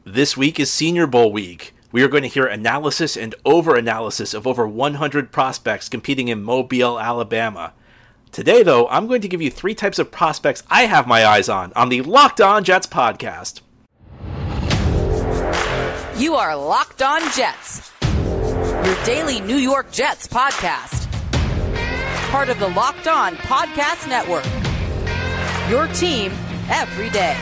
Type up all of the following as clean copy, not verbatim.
This week is Senior Bowl week. We are going to hear analysis and over-analysis of over 100 prospects competing in Mobile, Alabama. Today, though, I'm going to give you three types of prospects I have my eyes on the Locked On Jets podcast. You are Locked On Jets, your daily New York Jets podcast. Part of the Locked On Podcast Network, your team every day.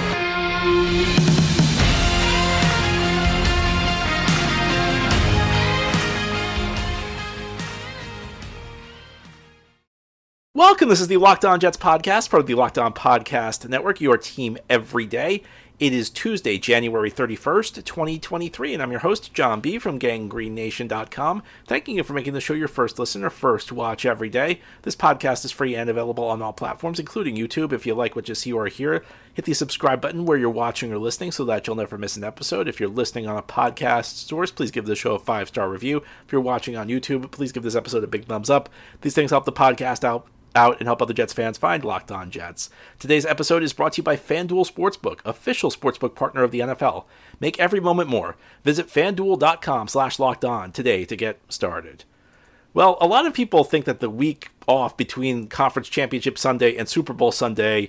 Welcome, this is the Locked On Jets podcast, part of the Locked On Podcast Network, your team every day. It is Tuesday, January 31st, 2023, and I'm your host, John B. from GangGreenNation.com. Thanking you for making the show your first listen or first watch every day. This podcast is free and available on all platforms, including YouTube. If you like what you see or hear, hit the subscribe button where you're watching or listening so that you'll never miss an episode. If you're listening on a podcast source, please give the show a 5-star review. If you're watching on YouTube, please give this episode a big thumbs up. These things help the podcast out and help other Jets fans find Locked On Jets. Today's episode is brought to you by FanDuel Sportsbook, official sportsbook partner of the NFL. Make every moment more. Visit FanDuel.com/LockedOn today to get started. Well, a lot of people think that the week off between Conference Championship Sunday and Super Bowl Sunday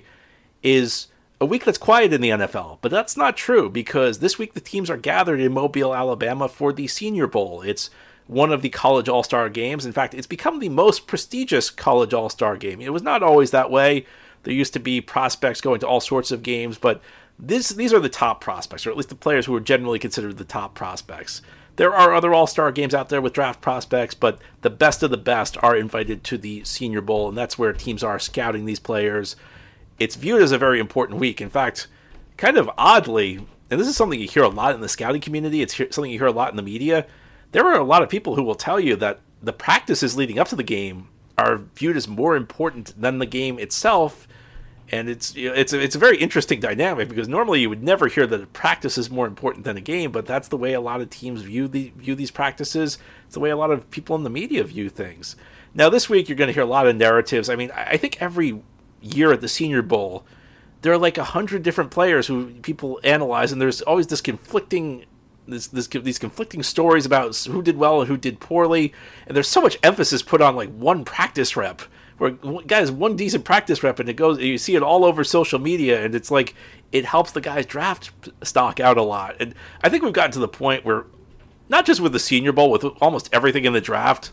is a week that's quiet in the NFL, but that's not true because this week the teams are gathered in Mobile, Alabama for the Senior Bowl. It's one of the college all-star games. In fact, it's become the most prestigious college all-star game. It was not always that way. There used to be prospects going to all sorts of games, but these are the top prospects, or at least the players who are generally considered the top prospects. There are other all-star games out there with draft prospects, but the best of the best are invited to the Senior Bowl, and that's where teams are scouting these players. It's viewed as a very important week. In fact, kind of oddly, and this is something you hear a lot in the scouting community, it's something you hear a lot in the media, there are a lot of people who will tell you that the practices leading up to the game are viewed as more important than the game itself, and it's a very interesting dynamic because normally you would never hear that a practice is more important than a game, but that's the way a lot of teams view these practices. It's the way a lot of people in the media view things. Now, this week you're going to hear a lot of narratives. I mean, I think every year at the Senior Bowl, there are like 100 different players who people analyze, and there's always this conflicting. These conflicting stories about who did well and who did poorly, and there's so much emphasis put on like one practice rep, where guys one decent practice rep, and you see it all over social media, and it's like it helps the guy's draft stock out a lot. And I think we've gotten to the point where, not just with the Senior Bowl, with almost everything in the draft,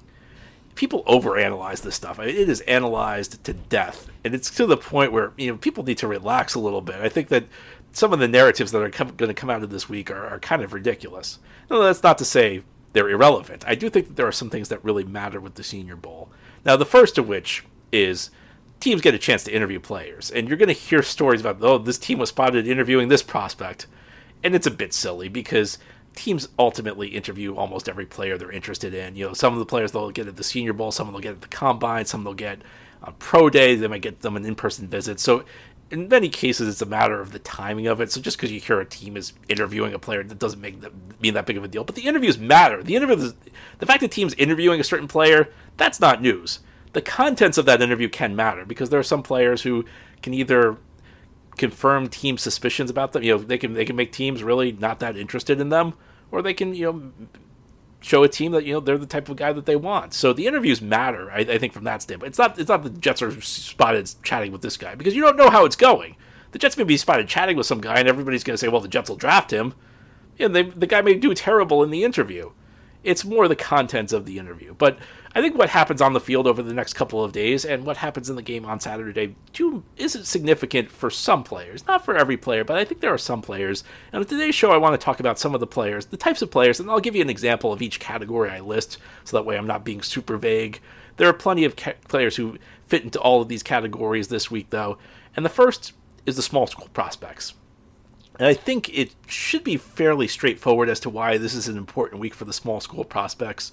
people overanalyze this stuff. I mean, it is analyzed to death, and it's to the point where people need to relax a little bit. I think that some of the narratives that are going to come out of this week are kind of ridiculous. No, that's not to say they're irrelevant. I do think that there are some things that really matter with the Senior Bowl. Now, the first of which is teams get a chance to interview players. And you're going to hear stories about, this team was spotted interviewing this prospect. And it's a bit silly because teams ultimately interview almost every player they're interested in. Some of the players they'll get at the Senior Bowl, some they'll get at the Combine, some they'll get on Pro Day, they might get them an in-person visit. So in many cases, it's a matter of the timing of it. So just because you hear a team is interviewing a player, that doesn't mean that big of a deal. But the interviews matter. The fact that teams interviewing a certain player, that's not news. The contents of that interview can matter because there are some players who can either confirm team suspicions about them. They can make teams really not that interested in them, or they can show a team that they're the type of guy that they want. So the interviews matter, I think, from that standpoint. It's not the Jets are spotted chatting with this guy, because you don't know how it's going. The Jets may be spotted chatting with some guy, and everybody's going to say, well, the Jets will draft him. And the guy may do terrible in the interview. It's more the contents of the interview. But I think what happens on the field over the next couple of days and what happens in the game on Saturday is significant for some players. Not for every player, but I think there are some players. And on today's show, I want to talk about some of the players, the types of players, and I'll give you an example of each category I list, so that way I'm not being super vague. There are plenty of players who fit into all of these categories this week, though. And the first is the small school prospects. And I think it should be fairly straightforward as to why this is an important week for the small school prospects.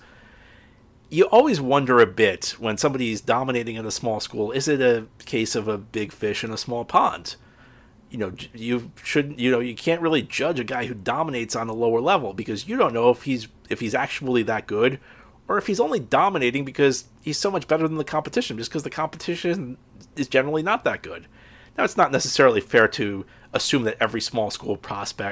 You always wonder a bit when somebody's dominating in a small school, is it a case of a big fish in a small pond? You can't really judge a guy who dominates on a lower level because you don't know if he's actually that good, or if he's only dominating because he's so much better than the competition, just because the competition is generally not that good. Now, it's not necessarily fair to assume that every small school prospect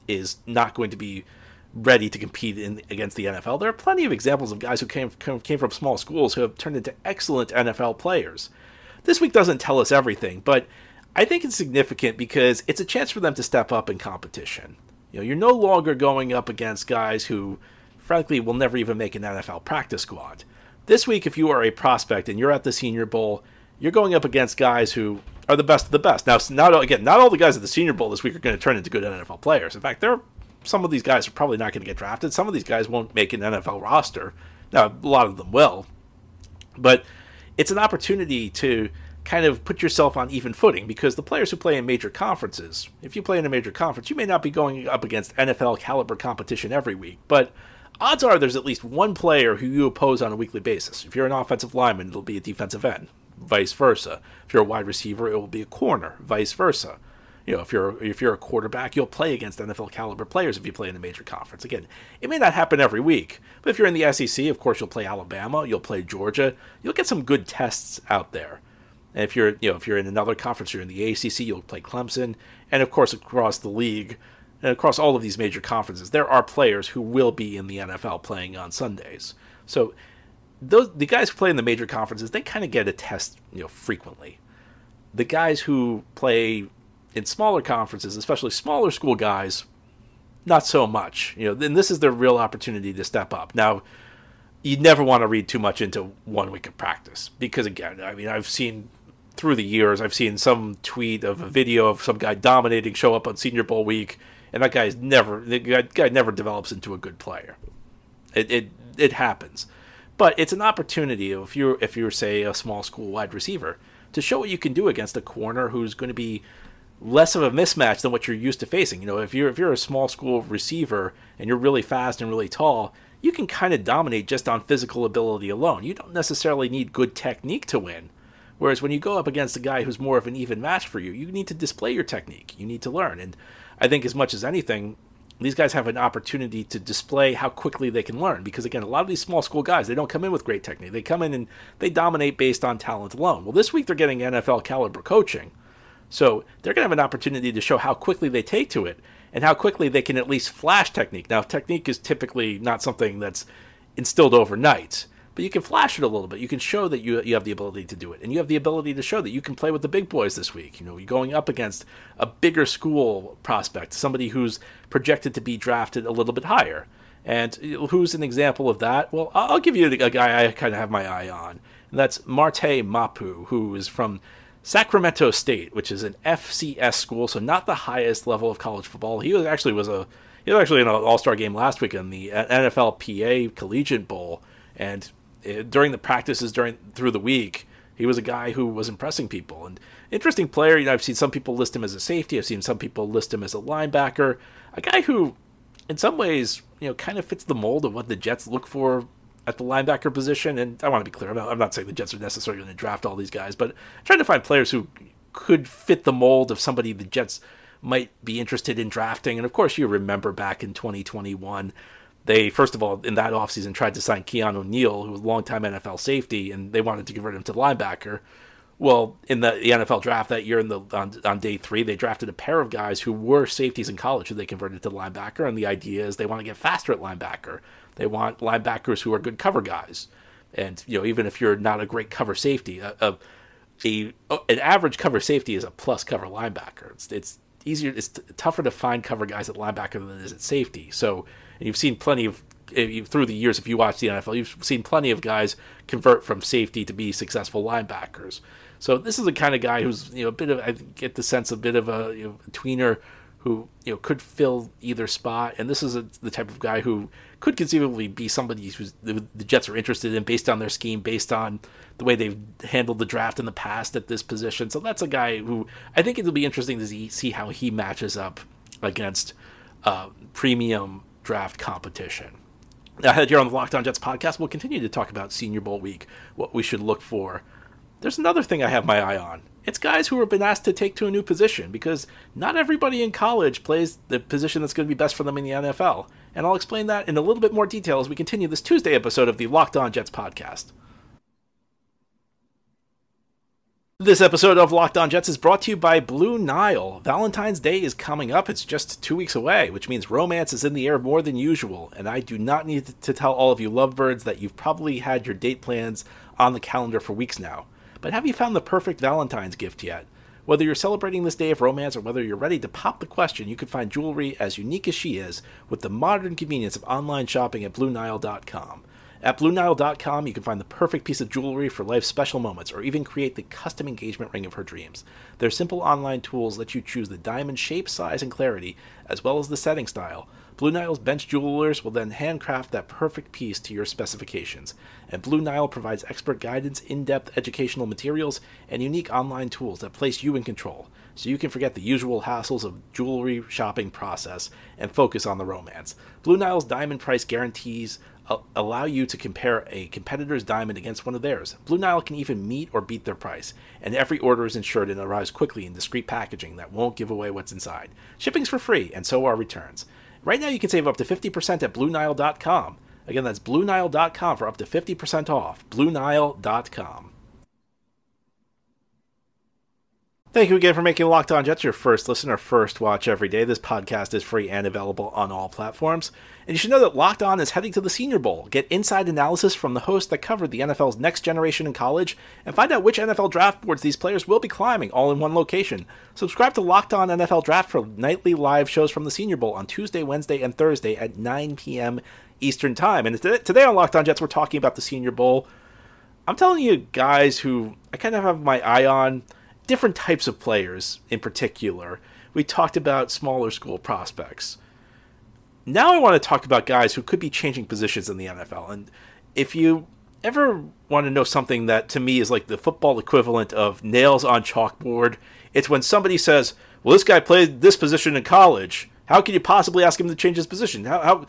is not going to be ready to compete against the NFL. There are plenty of examples of guys who came from small schools who have turned into excellent NFL players. This week doesn't tell us everything, but I think it's significant because it's a chance for them to step up in competition. You're no longer going up against guys who, frankly, will never even make an NFL practice squad. This week, if you are a prospect and you're at the Senior Bowl, you're going up against guys who are the best of the best. Now, not all the guys at the Senior Bowl this week are going to turn into good NFL players. In fact, some of these guys are probably not going to get drafted. Some of these guys won't make an NFL roster. Now, a lot of them will. But it's an opportunity to kind of put yourself on even footing, because the players who play in major conferences, if you play in a major conference, you may not be going up against NFL caliber competition every week, but odds are there's at least one player who you oppose on a weekly basis. If you're an offensive lineman, it'll be a defensive end, vice versa. If you're a wide receiver, it will be a corner, vice versa. If you're a quarterback, you'll play against NFL caliber players if you play in a major conference. Again, it may not happen every week, but if you're in the SEC, of course, you'll play Alabama, you'll play Georgia, you'll get some good tests out there. And if you're in another conference, you're in the ACC, you'll play Clemson, and of course across the league, and across all of these major conferences, there are players who will be in the NFL playing on Sundays. So the guys who play in the major conferences, they kind of get a test, frequently. The guys who play in smaller conferences, especially smaller school guys, not so much. Then this is their real opportunity to step up. Now, you never want to read too much into 1 week of practice, because again, I've seen through the years, I've seen some tweet of a video of some guy dominating show up on Senior Bowl week, and the guy never develops into a good player. It happens, but it's an opportunity if you're say a small school wide receiver to show what you can do against a corner who's going to be less of a mismatch than what you're used to facing. If you're a small school receiver and you're really fast and really tall, you can kind of dominate just on physical ability alone. You don't necessarily need good technique to win. Whereas when you go up against a guy who's more of an even match for you, you need to display your technique. You need to learn. And I think as much as anything, these guys have an opportunity to display how quickly they can learn. Because again, a lot of these small school guys, they don't come in with great technique. They come in and they dominate based on talent alone. Well, this week they're getting NFL caliber coaching. So they're going to have an opportunity to show how quickly they take to it and how quickly they can at least flash technique. Now, technique is typically not something that's instilled overnight, but you can flash it a little bit. You can show that you have the ability to do it, and you have the ability to show that you can play with the big boys this week. You're going up against a bigger school prospect, somebody who's projected to be drafted a little bit higher. And who's an example of that? Well, I'll give you a guy I kind of have my eye on, and that's Marte Mapu, who is from Sacramento State, which is an FCS school, so not the highest level of college football. He was actually in an All-Star game last week in the NFLPA Collegiate Bowl, and during the practices through the week, he was a guy who was impressing people. And interesting player. I've seen some people list him as a safety. I've seen some people list him as a linebacker. A guy who, in some ways, kind of fits the mold of what the Jets look for at the linebacker position. And I want to be clear, I'm not saying the Jets are necessarily going to draft all these guys, but I'm trying to find players who could fit the mold of somebody the Jets might be interested in drafting. And of course, you remember back in 2021, they, first of all, in that offseason, tried to sign Keanu Neal, who was a longtime NFL safety, and they wanted to convert him to linebacker. Well, in the NFL draft that year, on day 3, they drafted a pair of guys who were safeties in college who they converted to linebacker, and the idea is they want to get faster at linebacker. They want linebackers who are good cover guys. And, even if you're not a great cover safety, an average cover safety is a plus cover linebacker. It's tougher to find cover guys at linebacker than it is at safety. So you've seen plenty of, through the years, if you watch the NFL, you've seen plenty of guys convert from safety to be successful linebackers. So this is the kind of guy who's, a bit of, I get the sense, a bit of a tweener who, could fill either spot. And this is the type of guy who could conceivably be somebody who's the Jets are interested in based on their scheme, based on the way they've handled the draft in the past at this position. So that's a guy who I think it'll be interesting to see how he matches up against premium draft competition. Now, here on the Locked On Jets podcast, we'll continue to talk about Senior Bowl week, what we should look for. There's another thing I have my eye on. It's guys who have been asked to take to a new position, because not everybody in college plays the position that's going to be best for them in the NFL. And I'll explain that in a little bit more detail as we continue this Tuesday episode of the Locked On Jets podcast. This episode of Locked On Jets is brought to you by Blue Nile. Valentine's Day is coming up. It's just 2 weeks away, which means romance is in the air more than usual. And I do not need to tell all of you lovebirds that you've probably had your date plans on the calendar for weeks now. But have you found the perfect Valentine's gift yet? Whether you're celebrating this day of romance or whether you're ready to pop the question, you can find jewelry as unique as she is with the modern convenience of online shopping at BlueNile.com. At BlueNile.com, you can find the perfect piece of jewelry for life's special moments, or even create the custom engagement ring of her dreams. Their simple online tools let you choose the diamond shape, size, and clarity, as well as the setting style. Blue Nile's bench jewelers will then handcraft that perfect piece to your specifications. And Blue Nile provides expert guidance, in-depth educational materials, and unique online tools that place you in control, so you can forget the usual hassles of jewelry shopping process and focus on the romance. Blue Nile's diamond price guarantees allow you to compare a competitor's diamond against one of theirs. Blue Nile can even meet or beat their price, and every order is insured and arrives quickly in discreet packaging that won't give away what's inside. Shipping's for free, and so are returns. Right now you can save up to 50% at BlueNile.com. Again, that's BlueNile.com for up to 50% off. BlueNile.com. Thank you again for making Locked On Jets your first listen or first watch every day. This podcast is free and available on all platforms. And you should know that Locked On is heading to the Senior Bowl. Get inside analysis from the hosts that covered the NFL's next generation in college, and find out which NFL draft boards these players will be climbing, all in one location. Subscribe to Locked On NFL Draft for nightly live shows from the Senior Bowl on Tuesday, Wednesday, and Thursday at 9 p.m. Eastern Time. And today on Locked On Jets, we're talking about the Senior Bowl. I'm telling you guys who I kind of have my eye on, different types of players in particular. We talked about smaller school prospects. Now I want to talk about guys who could be changing positions in the NFL. And if you ever want to know something that to me is like the football equivalent of nails on chalkboard, it's when somebody says, well, this guy played this position in college. How can you possibly ask him to change his position?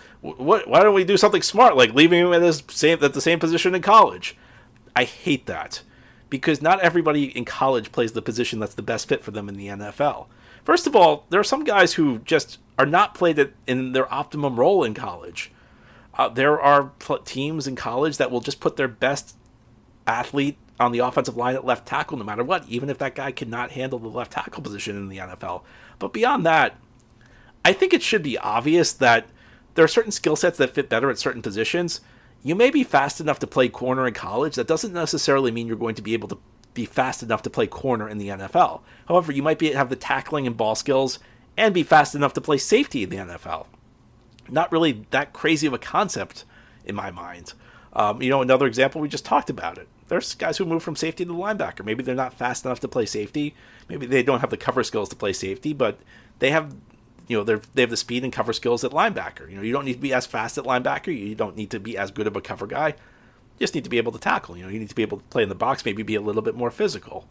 Why don't we do something smart, like leaving him at the same position in college? I hate that, because not everybody in college plays the position that's the best fit for them in the NFL. First of all, there are some guys who just are not played in their optimum role in college. There are teams in college that will just put their best athlete on the offensive line at left tackle no matter what, even if that guy cannot handle the left tackle position in the NFL. But beyond that, I think it should be obvious that there are certain skill sets that fit better at certain positions. You may be fast enough to play corner in college. That doesn't necessarily mean you're going to be able to be fast enough to play corner in the NFL. However, you might have the tackling and ball skills and be fast enough to play safety in the NFL. Not really that crazy of a concept in my mind. Another example, we just talked about it. There's guys who move from safety to linebacker. Maybe they're not fast enough to play safety. Maybe they don't have the cover skills to play safety, but they have they have the speed and cover skills at linebacker. You don't need to be as fast at linebacker. You don't need to be as good of a cover guy. You just need to be able to tackle. You need to be able to play in the box, maybe be a little bit more physical.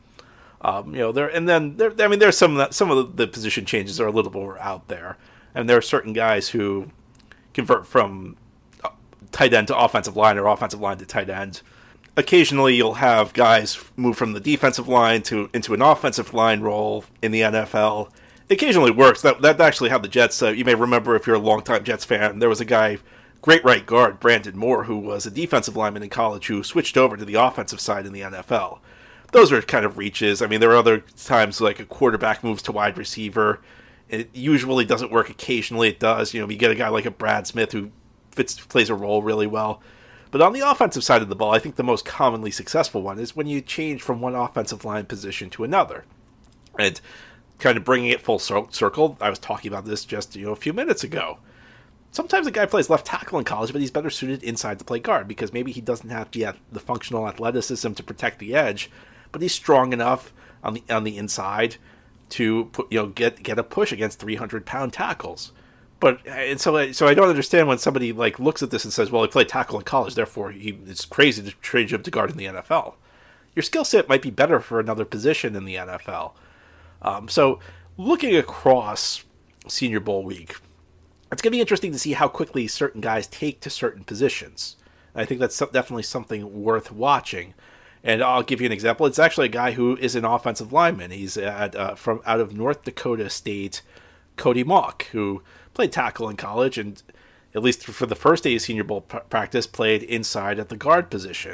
There's some of the position changes are a little more out there, and there are certain guys who convert from tight end to offensive line or offensive line to tight end. Occasionally, you'll have guys move from the defensive line into an offensive line role in the NFL. It occasionally works. That's actually how the Jets, you may remember if you're a longtime Jets fan, there was a guy, great right guard, Brandon Moore, who was a defensive lineman in college who switched over to the offensive side in the NFL. Those are kind of reaches. I mean, there are other times like a quarterback moves to wide receiver. It usually doesn't work. Occasionally it does. You get a guy like a Brad Smith who plays a role really well. But on the offensive side of the ball, I think the most commonly successful one is when you change from one offensive line position to another. And kind of bringing it full circle, I was talking about this just a few minutes ago. Sometimes a guy plays left tackle in college, but he's better suited inside to play guard because maybe he doesn't have the functional athleticism to protect the edge, but he's strong enough on the inside to get a push against 300-pound tackles. So I don't understand when somebody looks at this and says, well, he played tackle in college, therefore it's crazy to trade him to guard in the NFL. Your skill set might be better for another position in the NFL. So looking across Senior Bowl week, it's going to be interesting to see how quickly certain guys take to certain positions. I think that's definitely something worth watching. And I'll give you an example. It's actually a guy who is an offensive lineman. He's from out of North Dakota State, Cody Mauch, who played tackle in college and, at least for the first day of Senior Bowl practice, played inside at the guard position.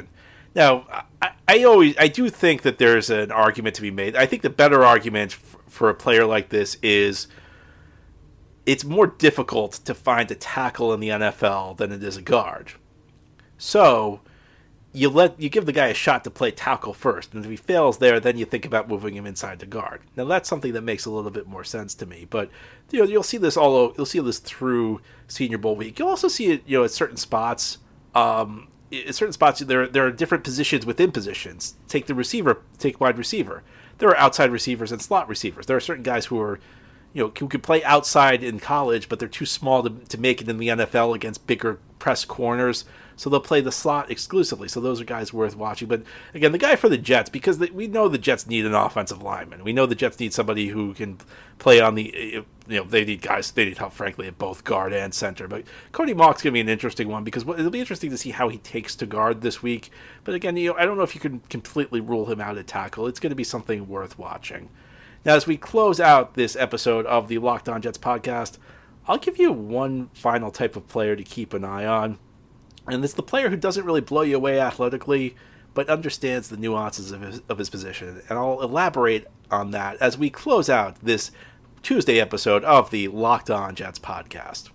Now, I do think that there's an argument to be made. I think the better argument for a player like this is it's more difficult to find a tackle in the NFL than it is a guard. So you give the guy a shot to play tackle first, and if he fails there, then you think about moving him inside the guard. Now that's something that makes a little bit more sense to me. But you'll see this through Senior Bowl week. You'll also see it at certain spots. In certain spots, there are different positions within positions. Take wide receiver. There are outside receivers and slot receivers. There are certain guys who are, who can play outside in college, but they're too small to make it in the NFL against bigger press corners. So they'll play the slot exclusively. So those are guys worth watching. But again, the guy for the Jets, because we know the Jets need an offensive lineman. We know the Jets need somebody who can play on the, they need help, frankly, at both guard and center. But Cody Mauch's going to be an interesting one because it'll be interesting to see how he takes to guard this week. But again, I don't know if you can completely rule him out at tackle. It's going to be something worth watching. Now, as we close out this episode of the Locked On Jets podcast, I'll give you one final type of player to keep an eye on. And it's the player who doesn't really blow you away athletically, but understands the nuances of his position. And I'll elaborate on that as we close out this Tuesday episode of the Locked On Jets podcast.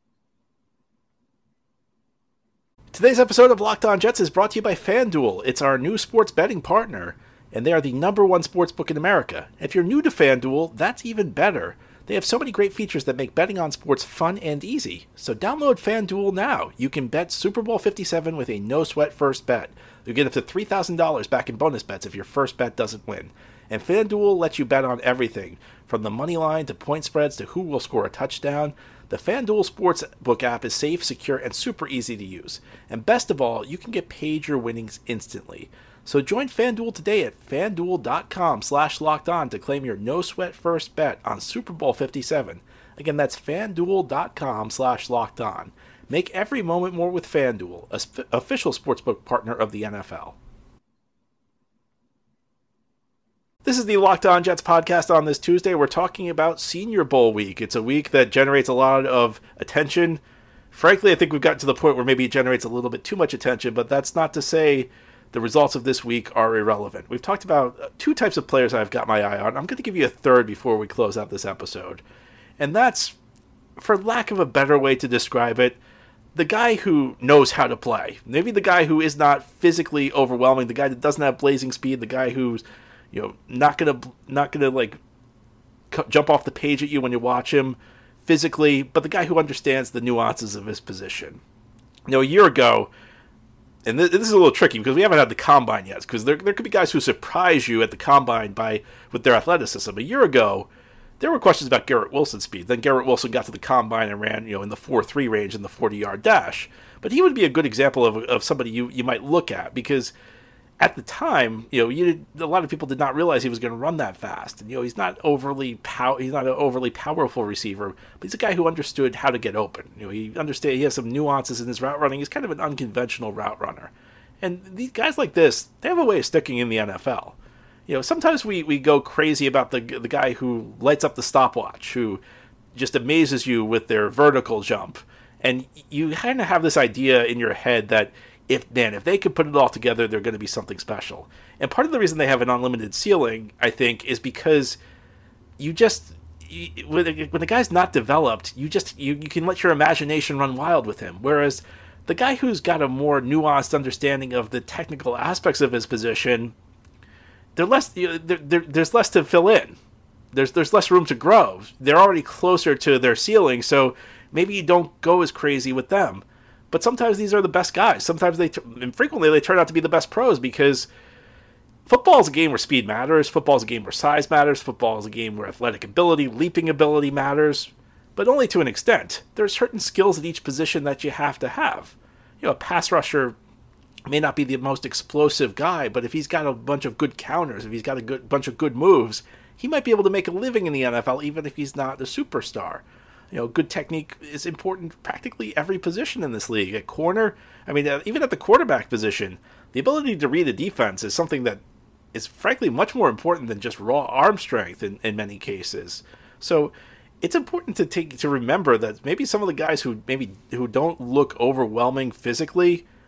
Today's episode of Locked On Jets is brought to you by FanDuel. It's our new sports betting partner, and they are the #1 sportsbook in America. If you're new to FanDuel, that's even better. They have so many great features that make betting on sports fun and easy. So download FanDuel now. You can bet Super Bowl 57 with a no-sweat first bet. You'll get up to $3,000 back in bonus bets if your first bet doesn't win. And FanDuel lets you bet on everything, from the money line to point spreads to who will score a touchdown. The FanDuel Sportsbook app is safe, secure, and super easy to use. And best of all, you can get paid your winnings instantly. So join FanDuel today at FanDuel.com/lockedon to claim your no-sweat first bet on Super Bowl 57. Again, that's FanDuel.com/lockedon. Make every moment more with FanDuel, official sportsbook partner of the NFL. This is the Locked On Jets podcast. On this Tuesday, we're talking about Senior Bowl week. It's a week that generates a lot of attention. Frankly, I think we've gotten to the point where maybe it generates a little bit too much attention, but that's not to say the results of this week are irrelevant. We've talked about two types of players I've got my eye on. I'm going to give you a third before we close out this episode. And that's, for lack of a better way to describe it, the guy who knows how to play. Maybe the guy who is not physically overwhelming, the guy that doesn't have blazing speed, the guy who's not gonna like jump off the page at you when you watch him physically, but the guy who understands the nuances of his position. A year ago, and this is a little tricky because we haven't had the combine yet, because there could be guys who surprise you at the combine with their athleticism. A year ago, there were questions about Garrett Wilson's speed. Then Garrett Wilson got to the combine and ran, in the 4.3 range in the 40-yard dash. But he would be a good example of somebody you might look at, because at the time, a lot of people did not realize he was going to run that fast. And he's not an overly powerful receiver, but he's a guy who understood how to get open. He has some nuances in his route running. He's kind of an unconventional route runner. And these guys like this, they have a way of sticking in the NFL. Sometimes we go crazy about the guy who lights up the stopwatch, who just amazes you with their vertical jump. And you kind of have this idea in your head that if they could put it all together, they're going to be something special. And part of the reason they have an unlimited ceiling, I think, is because when the guy's not developed, you can let your imagination run wild with him. Whereas the guy who's got a more nuanced understanding of the technical aspects of his position, there's less to fill in. There's less room to grow. They're already closer to their ceiling, so maybe you don't go as crazy with them. But sometimes these are the best guys. Sometimes frequently they turn out to be the best pros, because football is a game where speed matters. Football is a game where size matters. Football is a game where athletic ability, leaping ability matters, but only to an extent. There are certain skills at each position that you have to have. A pass rusher may not be the most explosive guy, but if he's got a bunch of good counters, if he's got a bunch of good moves, he might be able to make a living in the NFL, even if he's not a superstar. Good technique is important practically every position in this league. At corner, even at the quarterback position, the ability to read a defense is something that is frankly much more important than just raw arm strength in many cases. So it's important to remember that maybe some of the guys who don't look overwhelming physically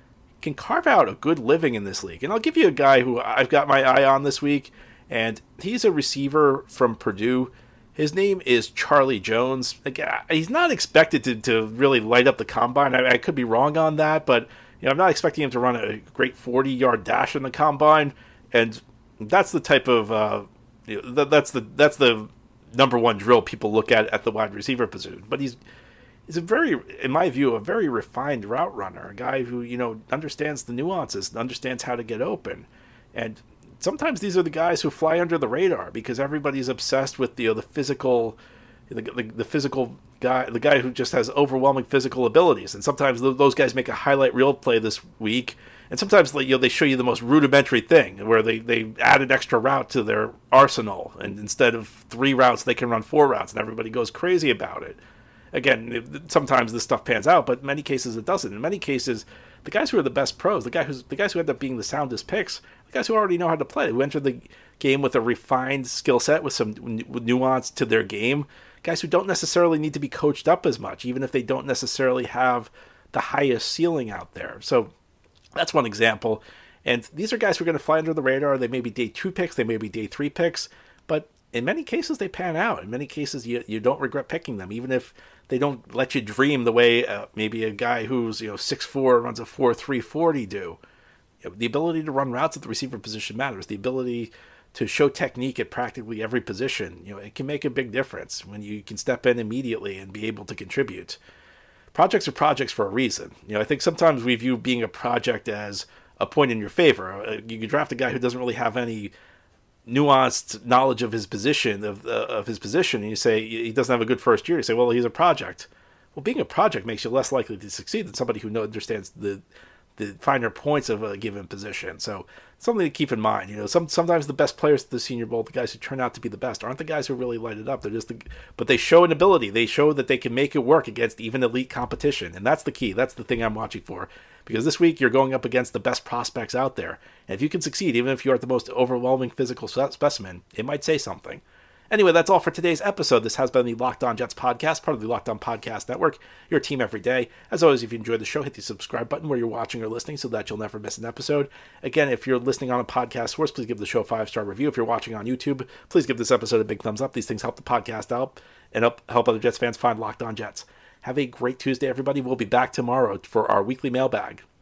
can carve out a good living in this league. And I'll give you a guy who I've got my eye on this week, and he's a receiver from Purdue. His name is Charlie Jones. He's not expected to really light up the combine. I could be wrong on that, but I'm not expecting him to run a great 40-yard dash in the combine. And that's the type of that's the number one drill people look at the wide receiver position. But he's a very, in my view, a very refined route runner, a guy who understands the nuances, understands how to get open, and sometimes these are the guys who fly under the radar because everybody's obsessed with the physical, the physical guy, the guy who just has overwhelming physical abilities. And sometimes those guys make a highlight reel play this week, and sometimes they show you the most rudimentary thing where they add an extra route to their arsenal, and instead of 3 routes they can run 4 routes, and everybody goes crazy about it. Again, sometimes this stuff pans out, but in many cases it doesn't. In many cases, the guys who are the best pros, the guys who end up being the soundest picks, the guys who already know how to play, who enter the game with a refined skill set, with some nuance to their game, guys who don't necessarily need to be coached up as much, even if they don't necessarily have the highest ceiling out there. So that's one example. And these are guys who are going to fly under the radar. They may be day 2 picks, they may be day 3 picks, but in many cases they pan out. In many cases you don't regret picking them, even if they don't let you dream the way maybe a guy who's 6'4", runs a 4.3 40 do. The ability to run routes at the receiver position matters. The ability to show technique at practically every position, it can make a big difference when you can step in immediately and be able to contribute. Projects are projects for a reason. I think sometimes we view being a project as a point in your favor. You can draft a guy who doesn't really have any nuanced knowledge of his position, of his position, and you say he doesn't have a good first year. You say, well, he's a project. Well, being a project makes you less likely to succeed than somebody who understands the finer points of a given position. So something to keep in mind. Sometimes the best players at the Senior Bowl, the guys who turn out to be the best, aren't the guys who really light it up. They're just but they show an ability. They show that they can make it work against even elite competition, and that's the key. That's the thing I'm watching for. Because this week you're going up against the best prospects out there. And if you can succeed, even if you aren't the most overwhelming physical specimen, it might say something. Anyway, that's all for today's episode. This has been the Locked On Jets podcast, part of the Locked On Podcast Network, your team every day. As always, if you enjoyed the show, hit the subscribe button where you're watching or listening so that you'll never miss an episode. Again, if you're listening on a podcast source, please give the show a 5-star review. If you're watching on YouTube, please give this episode a big thumbs up. These things help the podcast out and help other Jets fans find Locked On Jets. Have a great Tuesday, everybody. We'll be back tomorrow for our weekly mailbag.